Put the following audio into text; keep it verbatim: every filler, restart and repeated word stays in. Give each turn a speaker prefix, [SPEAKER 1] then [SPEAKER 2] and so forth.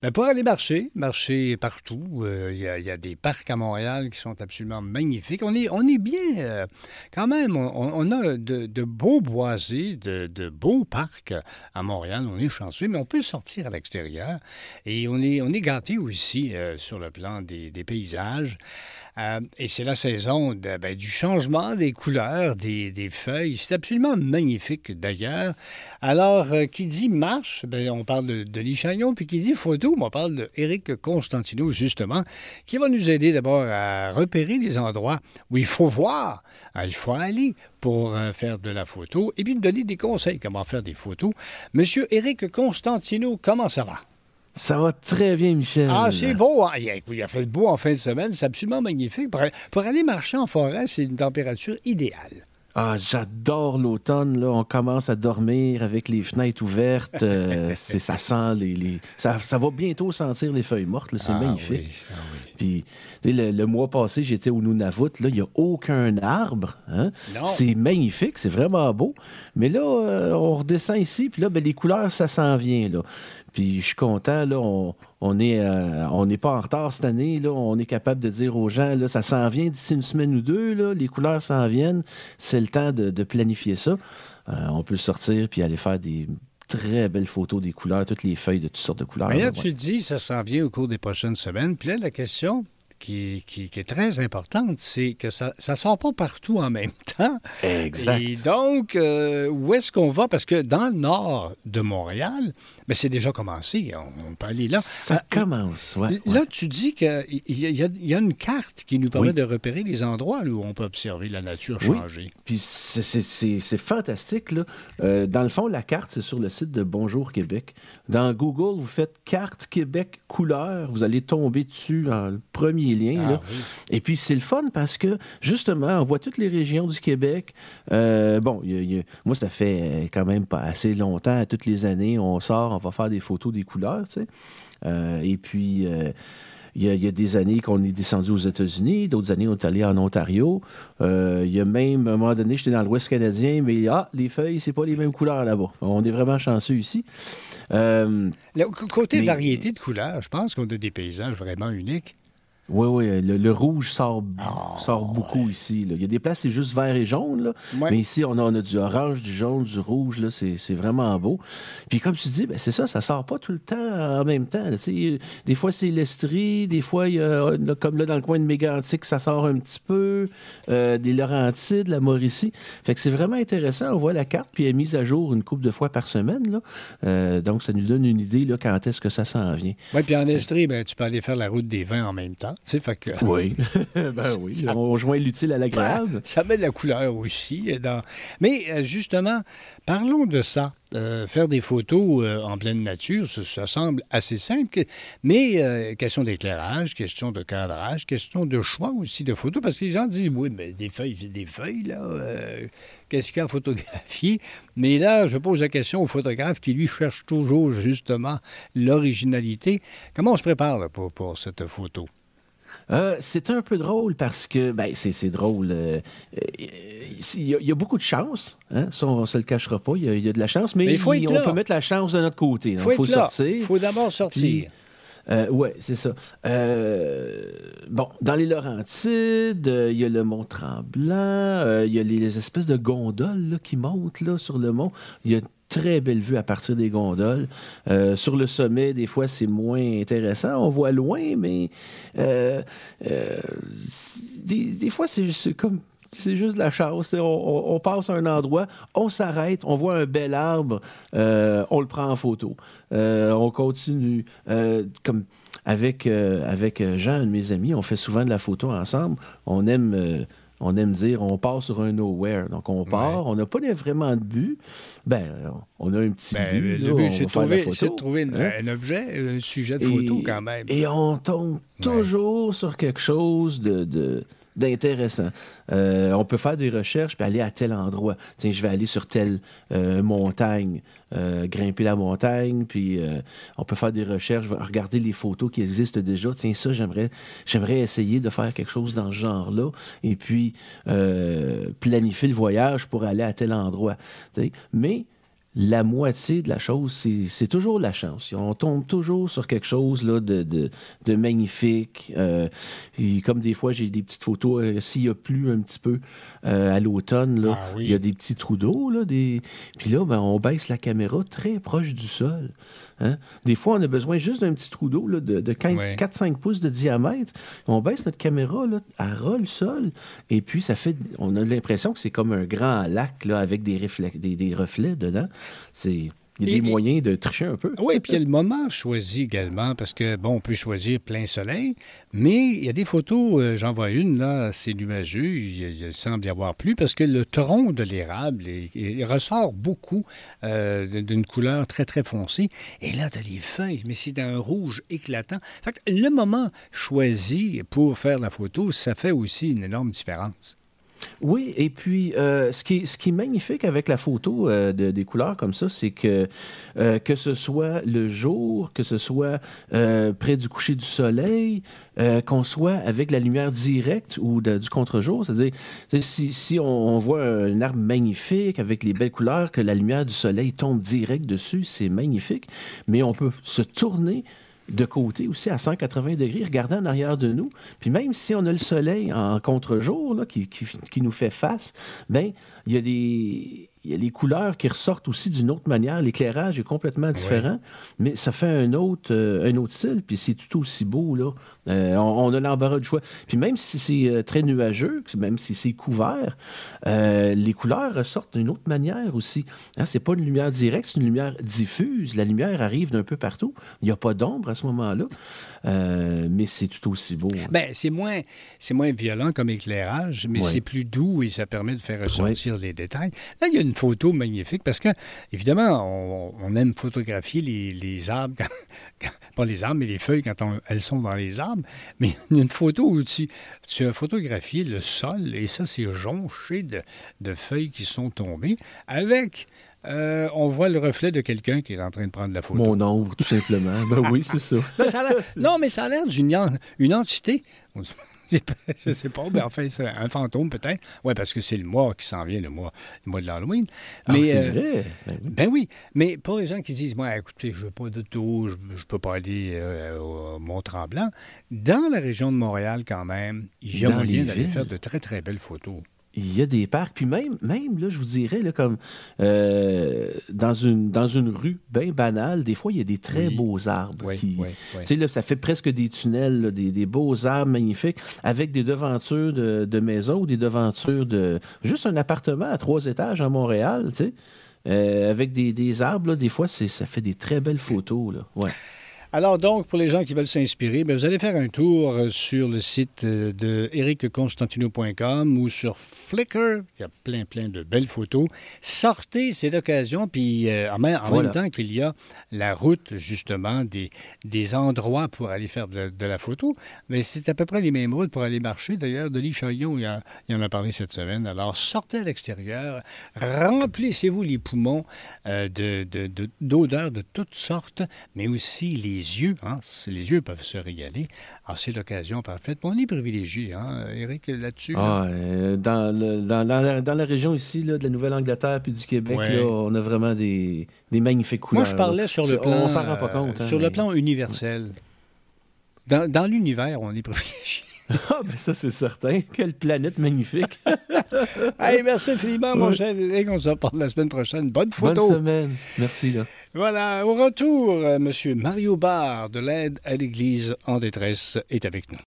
[SPEAKER 1] Ben pour aller marcher, marcher partout, euh, il y a, il y a des parcs à Montréal qui sont absolument magnifiques. On est, on est bien, euh, quand même, on, on a de, de beaux boisés, de, de beaux parcs à Montréal. On est chanceux, mais on peut sortir à l'extérieur. Et on est, on est gâtés aussi euh, sur le plan des, des paysages. Euh, et c'est la saison de, ben, du changement des couleurs, des, des feuilles. C'est absolument magnifique d'ailleurs. Alors, euh, qui dit marche, ben, on parle de Denis Chagnon, puis qui dit photo, on parle de Éric Constantino, justement, qui va nous aider d'abord à repérer les endroits où il faut voir, hein, il faut aller pour euh, faire de la photo, et puis nous donner des conseils comment faire des photos. Monsieur Éric Constantino, comment ça va?
[SPEAKER 2] Ça va très bien, Michel.
[SPEAKER 1] Ah, c'est beau. Hein? Il, a, il a fait beau en fin de semaine. C'est absolument magnifique. Pour, pour aller marcher en forêt, c'est une température idéale.
[SPEAKER 2] Ah, j'adore l'automne. Là, on commence à dormir avec les fenêtres ouvertes. Euh, c'est, ça sent les, les... Ça, ça va bientôt sentir les feuilles mortes. Là, c'est
[SPEAKER 1] ah,
[SPEAKER 2] magnifique.
[SPEAKER 1] Oui, ah, oui.
[SPEAKER 2] Puis, le, le mois passé, j'étais au Nunavut. Là, il n'y a aucun arbre. Hein? C'est magnifique, c'est vraiment beau. Mais là, euh, on redescend ici, puis là, ben, les couleurs, ça s'en vient. Là. Puis je suis content, là, on, on est, euh, on n'est pas en retard cette année, là, on est capable de dire aux gens, là, ça s'en vient d'ici une semaine ou deux, là, les couleurs s'en viennent, c'est le temps de, de planifier ça. Euh, on peut sortir puis aller faire des très belles photos des couleurs, toutes les feuilles de toutes sortes de couleurs.
[SPEAKER 1] Mais là,
[SPEAKER 2] là
[SPEAKER 1] tu
[SPEAKER 2] ouais.
[SPEAKER 1] dis, ça s'en vient au cours des prochaines semaines. Puis là, la question qui, qui, qui est très importante, c'est que ça ne sort pas partout en même temps.
[SPEAKER 2] Exact.
[SPEAKER 1] Et donc, euh, où est-ce qu'on va? Parce que dans le nord de Montréal, mais c'est déjà commencé, on, on peut aller là.
[SPEAKER 2] Ça
[SPEAKER 1] ah,
[SPEAKER 2] commence, ouais.
[SPEAKER 1] Là,
[SPEAKER 2] ouais.
[SPEAKER 1] tu dis qu'il y, y, y a une carte qui nous permet
[SPEAKER 2] oui.
[SPEAKER 1] de repérer les endroits où on peut observer la nature changer.
[SPEAKER 2] Oui. Puis c'est, c'est, c'est, c'est fantastique, là. Euh, dans le fond, la carte, c'est sur le site de Bonjour Québec. Dans Google, vous faites carte Québec couleur, vous allez tomber dessus dans le premier lien.
[SPEAKER 1] Ah,
[SPEAKER 2] là.
[SPEAKER 1] oui.
[SPEAKER 2] Et puis, c'est le fun parce que, justement, on voit toutes les régions du Québec. Euh, bon, y a, y a, moi, ça fait quand même pas assez longtemps. Toutes les années, on sort, on va faire des photos des couleurs, tu sais. Euh, et puis... Euh, Il y, a, il y a des années qu'on est descendu aux États-Unis, d'autres années on est allé en Ontario. Euh, il y a même, à un moment donné, j'étais dans l'Ouest canadien, mais ah, les feuilles, c'est pas les mêmes couleurs là-bas. On est vraiment chanceux ici.
[SPEAKER 1] Euh, Le côté
[SPEAKER 2] mais,
[SPEAKER 1] variété de couleurs, je pense qu'on a des paysages vraiment uniques.
[SPEAKER 2] Oui, oui, le, le rouge sort,
[SPEAKER 1] oh,
[SPEAKER 2] sort beaucoup
[SPEAKER 1] ouais.
[SPEAKER 2] ici. Là. Il y a des places, c'est juste vert et jaune, là.
[SPEAKER 1] Ouais.
[SPEAKER 2] Mais ici, on a, on a du orange, du jaune, du rouge, là. C'est, c'est vraiment beau. Puis comme tu dis, ben, c'est ça, ça sort pas tout le temps en même temps. Là. Des fois, c'est l'Estrie, des fois, il y a, comme là, dans le coin de Mégantic, ça sort un petit peu, euh, des Laurentides, la Mauricie. Fait que c'est vraiment intéressant. On voit la carte, puis elle est mise à jour une couple de fois par semaine, là. Euh, donc, ça nous donne une idée, là, quand est-ce que ça s'en vient.
[SPEAKER 1] Oui, puis en Estrie, ben, tu peux aller faire la route des vins en même temps. Tu sais, fait que...
[SPEAKER 2] Oui, ben oui, ça, on joint l'utile à l'agréable.
[SPEAKER 1] Ça met de la couleur aussi. Dans... Mais justement, parlons de ça. Euh, faire des photos euh, en pleine nature, ça, ça semble assez simple, mais euh, question d'éclairage, question de cadrage, question de choix aussi de photos, parce que les gens disent, oui, mais des feuilles, c'est des feuilles, là, euh, qu'est-ce qu'il y a à photographier? Mais là, je pose la question au photographe qui, lui, cherche toujours, justement, l'originalité. Comment on se prépare là, pour, pour cette photo?
[SPEAKER 2] Euh, c'est un peu drôle parce que, ben, c'est, c'est drôle. Il euh, euh, y, y a beaucoup de chance, hein? Ça, on ne se le cachera pas. Il y, y a de la chance, mais, mais faut être on là. peut mettre la chance de notre côté. Il faut, faut sortir.
[SPEAKER 1] Il faut d'abord sortir.
[SPEAKER 2] Euh, oui, c'est ça. Euh, bon, dans les Laurentides, il euh, y a le Mont-Tremblant, il euh, y a les, les espèces de gondoles là, qui montent là, sur le mont. Il y a très belle vue à partir des gondoles. Euh, sur le sommet, des fois, c'est moins intéressant. On voit loin, mais euh, euh, des, des fois, c'est, c'est comme... C'est juste de la chance. On, on, on passe à un endroit, on s'arrête, on voit un bel arbre, euh, on le prend en photo. Euh, on continue. Euh, comme avec, euh, avec Jean, un de mes amis, on fait souvent de la photo ensemble. On aime... Euh, On aime dire, on part sur un nowhere. Donc, on part, ouais. On n'a pas vraiment de but. Ben, on a un petit
[SPEAKER 1] ben,
[SPEAKER 2] but.
[SPEAKER 1] Le
[SPEAKER 2] là,
[SPEAKER 1] but, c'est, trouver,
[SPEAKER 2] photo,
[SPEAKER 1] c'est de trouver une,
[SPEAKER 2] hein?
[SPEAKER 1] un objet, un sujet de photo,
[SPEAKER 2] et,
[SPEAKER 1] quand même.
[SPEAKER 2] Et on tombe toujours ouais. sur quelque chose de... de d'intéressant. Euh, on peut faire des recherches puis aller à tel endroit. Tiens, je vais aller sur telle euh, montagne, euh, grimper la montagne, puis euh, on peut faire des recherches, regarder les photos qui existent déjà. Tiens, ça, j'aimerais, j'aimerais essayer de faire quelque chose dans ce genre-là, et puis euh, planifier le voyage pour aller à tel endroit. T'sais. Mais la moitié de la chose, c'est, c'est toujours la chance. On tombe toujours sur quelque chose là, de, de, de magnifique. Euh, et comme des fois, j'ai des petites photos. Euh, s'il y a plu un petit peu euh, à l'automne, là,
[SPEAKER 1] Ah oui.
[SPEAKER 2] il y a des petits trous d'eau. Là, des... Puis là, ben, on baisse la caméra très proche du sol. Hein? Des fois, on a besoin juste d'un petit trou d'eau là, de, de
[SPEAKER 1] Ouais.
[SPEAKER 2] quatre à cinq pouces de diamètre. On baisse notre caméra là, à ras le sol. Et puis, ça fait. On a l'impression que c'est comme un grand lac là, avec des, reflets, des, des reflets dedans. C'est. Il y a
[SPEAKER 1] Et-
[SPEAKER 2] des
[SPEAKER 1] et-
[SPEAKER 2] moyens de tricher un peu.
[SPEAKER 1] Oui, puis il y a le moment choisi également, parce que, bon, on peut choisir plein soleil, mais il y a des photos, euh, j'en vois une, là, c'est nuageux, il, il semble y avoir plu, parce que le tronc de l'érable, il, il ressort beaucoup euh, d'une couleur très, très foncée, et là, tu as les feuilles, mais c'est d'un rouge éclatant. Fait que le moment choisi pour faire la photo, ça fait aussi une énorme différence.
[SPEAKER 2] Oui, et puis euh, ce, qui est, ce qui est magnifique avec la photo euh, de, des couleurs comme ça, c'est que euh, que ce soit le jour, que ce soit euh, près du coucher du soleil, euh, qu'on soit avec la lumière directe ou de- du contre-jour, c'est-à-dire c'est- si, si on, on voit un arbre magnifique avec les belles couleurs, que la lumière du soleil tombe direct dessus, c'est magnifique, mais on peut se tourner de côté aussi à cent quatre-vingts degrés, regarder en arrière de nous. Puis même si on a le soleil en contre-jour là, qui, qui, qui nous fait face, ben il y a des il y a les couleurs qui ressortent aussi d'une autre manière. L'éclairage est complètement différent, mais ça fait un autre, euh, un autre style, puis c'est tout aussi beau, là. Euh, on, on a l'embarras du choix. Puis même si c'est euh, très nuageux, même si c'est couvert, euh, les couleurs ressortent d'une autre manière aussi. Hein, c'est pas une lumière directe, c'est une lumière diffuse. La lumière arrive d'un peu partout. Il n'y a pas d'ombre à ce moment-là, euh, mais c'est tout aussi beau. Hein.
[SPEAKER 1] Ben, c'est moins, c'est moins violent comme éclairage, mais
[SPEAKER 2] Ouais.
[SPEAKER 1] c'est plus doux et ça permet de faire ressortir les détails. Là, il y a une photo magnifique parce que, évidemment, on, on aime photographier les, les arbres, quand- quand- pas les arbres, mais les feuilles quand on- elles sont dans les arbres. Mais il y a une photo où tu, tu as photographié le sol et ça, c'est jonché de, de feuilles qui sont tombées avec... euh, on voit le reflet de quelqu'un qui est en train de prendre la photo.
[SPEAKER 2] Mon ombre, tout simplement. Ben oui, c'est ça.
[SPEAKER 1] Là, ça a l'air- non, mais ça a l'air d'une en- une entité. C'est pas- Je sais pas, mais enfin, c'est un fantôme peut-être. Oui, parce que c'est le mois qui s'en vient, le mois, le mois de l'Halloween.
[SPEAKER 2] Ah,
[SPEAKER 1] Mais,
[SPEAKER 2] c'est
[SPEAKER 1] euh,
[SPEAKER 2] vrai. Ben oui.
[SPEAKER 1] Ben oui, mais pour les gens qui disent, moi, écoutez, je veux pas d'auto, je, je peux pas aller euh, au Mont-Tremblant, dans la région de Montréal quand même, il y a
[SPEAKER 2] Dans
[SPEAKER 1] moyen
[SPEAKER 2] les
[SPEAKER 1] d'aller
[SPEAKER 2] villes.
[SPEAKER 1] faire de très, très belles photos.
[SPEAKER 2] Il y a des parcs, puis même, même là, je vous dirais, là, comme euh, dans, une, dans une rue bien banale, des fois, il y a des très
[SPEAKER 1] Oui.
[SPEAKER 2] beaux arbres.
[SPEAKER 1] Oui,
[SPEAKER 2] qui,
[SPEAKER 1] oui, oui.
[SPEAKER 2] Tu sais, là, ça fait presque des tunnels, là, des, des beaux arbres magnifiques, avec des devantures de, de maisons ou des devantures de... Juste un appartement à trois étages à Montréal, tu sais, euh, avec des, des arbres, là, des fois, c'est, ça fait des très belles photos, là. Ouais.
[SPEAKER 1] Alors donc, pour les gens qui veulent s'inspirer, bien, vous allez faire un tour euh, sur le site euh, de eric constantino point com ou sur Flickr. Il y a plein, plein de belles photos. Sortez, c'est l'occasion. Puis euh, en, même, en
[SPEAKER 2] Voilà.
[SPEAKER 1] même temps qu'il y a la route, justement, des, des endroits pour aller faire de la, de la photo, mais c'est à peu près les mêmes routes pour aller marcher. D'ailleurs, Denis Chaillot, il, a- il en a parlé cette semaine. Alors, sortez à l'extérieur, remplissez-vous les poumons euh, de, de, de- d'odeurs de toutes sortes, mais aussi les yeux. Hein, c'est- les yeux peuvent se régaler. Alors, c'est l'occasion parfaite. On est privilégié, hein, Éric, là-dessus. là.
[SPEAKER 2] Ah, euh, dans, le- dans, dans la, dans la région ici, là, de la Nouvelle-Angleterre puis du Québec,
[SPEAKER 1] Ouais.
[SPEAKER 2] là, on a vraiment des, des magnifiques couleurs.
[SPEAKER 1] Moi, je parlais
[SPEAKER 2] là.
[SPEAKER 1] sur
[SPEAKER 2] C'est-
[SPEAKER 1] le plan...
[SPEAKER 2] On s'en rend pas
[SPEAKER 1] euh,
[SPEAKER 2] compte. hein,
[SPEAKER 1] sur le
[SPEAKER 2] mais-
[SPEAKER 1] plan universel. Dans, dans l'univers, on est privilégié.
[SPEAKER 2] Ah, ben ça, c'est certain. Quelle planète magnifique.
[SPEAKER 1] Hey, merci infiniment, mon
[SPEAKER 2] Ouais.
[SPEAKER 1] cher Éric. On se reparle la semaine prochaine. Bonne
[SPEAKER 2] Bonne
[SPEAKER 1] photo.
[SPEAKER 2] semaine. Merci, là.
[SPEAKER 1] Voilà, au retour, euh, M. Mario Barre de l'aide à l'Église en détresse est avec nous.